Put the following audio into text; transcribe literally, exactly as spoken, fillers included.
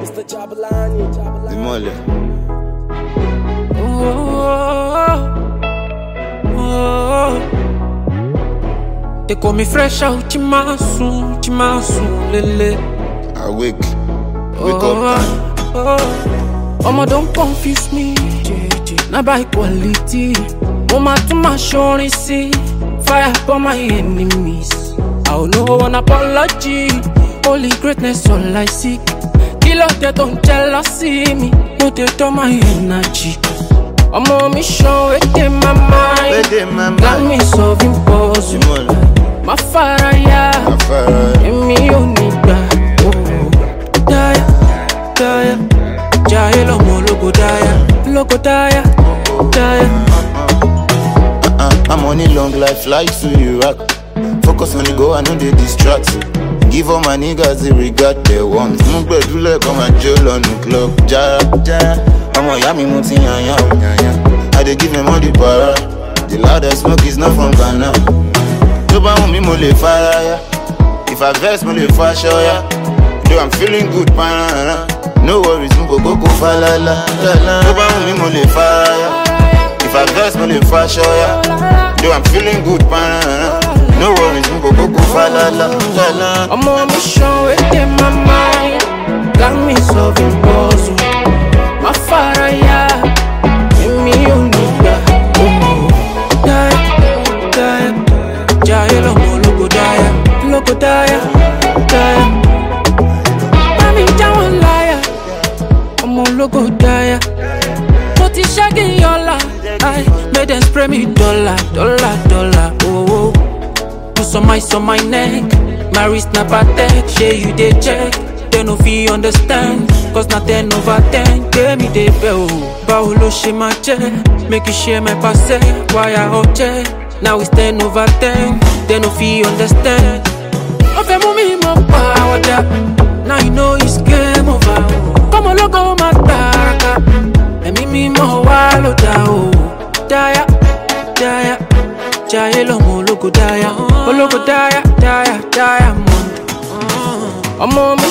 Mister Jabalani, Jabalani. Demole. Oh, oh, oh. They call me fresh out, Chimasu, Chimasu, Lele. I wake, wake oh, up time. Oh, Mama, don't confuse me. Now by quality, Mama to my shorty see. Fire for my enemies. I'll know an apology. Only greatness all I seek. Kill out they don't jealousy me. No they don't my energy. I'm on mission within my mind. Within my Got mind. me solving puzzle. Demole. My fire, yeah. My fire. Give me only back. Oh, Daya, Daya, Jaya lomo logo Daya, logo Daya, Daya. Uh-uh. I'm on a long life flight to Iraq. Focus on the go, I know they distract. Give all my niggas the regard they want. Mugbe dule come and jail on the club. Jara, jara. I'm a yummy muti yanya, yanya. I dey give them all the para. The loudest smoke is not from Ghana. Toba umi mole fire. If I vex mole fire show ya. Though I'm feeling good, pana. No worries, mugo go go fa la la la. Toba umi mole fire. If I vex mole fire show ya. Though I'm feeling good, pana. No worries, mugo go go fa la la la. I'm on mission within my mind. Got me solving puzzle. My fire, yeah. Give me only back. Oh, Daya, Daya, Jaya lomo logo Daya, logo Daya, Daya. Mami jawan liar. I'm on logo Daya. Put it shaggy yola. I made them spray me dollar, dollar, dollar. Oh, oh. Put some ice on my neck. My wrist na patek. Shey you dey check. They no fee understand. Cause na ten over ten. Give me the bell. Bao lo she my check. Make you share my passe. Why I object? Now it's ten over ten. They no fee understand. Ofe mumi mo power up. Now you know it's game over. Come on logo mataraka. And me me mo walo da o. Daya, Daya, Jaya lomo logo Daya. Oh logo Daya, Daya, Diamond. I'm on